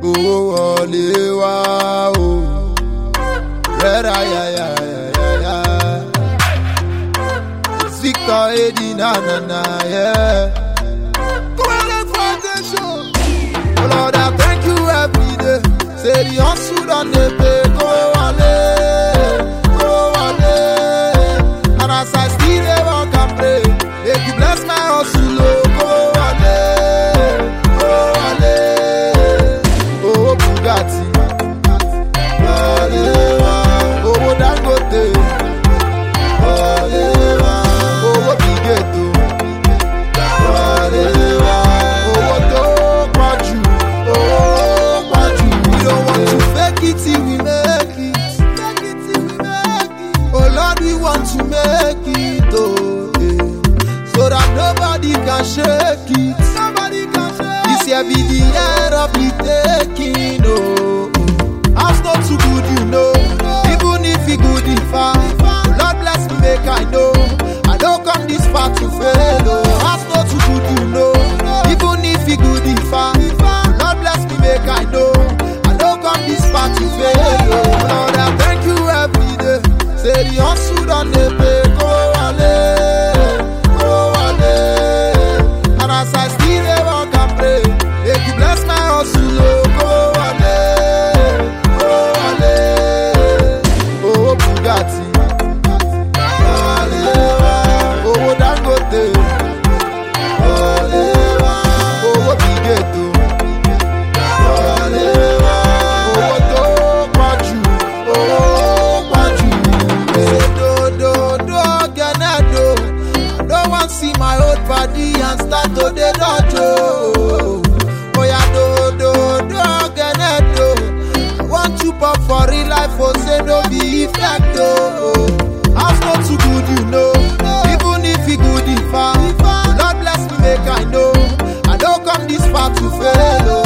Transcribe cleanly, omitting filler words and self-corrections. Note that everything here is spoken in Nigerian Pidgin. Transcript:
owó wọlé wá o. Rẹ́rà yáyà yáyà. Victor Edi na yeah. Covenant Foundation. Oh Lord, I thank you every day. Say the hustle done dey pay. Go wale. And as I still dey walk and pray, make you bless my hustle. Go wale. Oh Bugatti. Oh Dangote. Oh Bigeto. Oh Dokpaju. Oh Paju. We don't want to fake it till we make it. Oh Lord, we want to make it, oh, yeah. So that nobody can shake it. This year be the year of the taking, oh. House not too good, you know. Even if he good, if I, Lord bless me, make I know. I don't come this far to fail, oh. House not too good, you know. Even if he good, if I, Lord bless me, make I know. I don't come this far to fail, oh. Lord, I thank you every day. Say the hustle done dey pay. Go wale. And as I still dey walk and pray, make you bless my hustle, oh. Go wale. Oh Bugatti. Oh Dangote. Oh Bigeto. Oh Dokpaju. Oh Paju. Do Ganado. I don't want to see my old body and start to the dojo. Oh yeah, do Ganado. I want you pop for real life, oh say no be effect, oh. House not too good, you know. Even if he good, if I, Lord bless me, make I know. I don't come this far to fail, oh.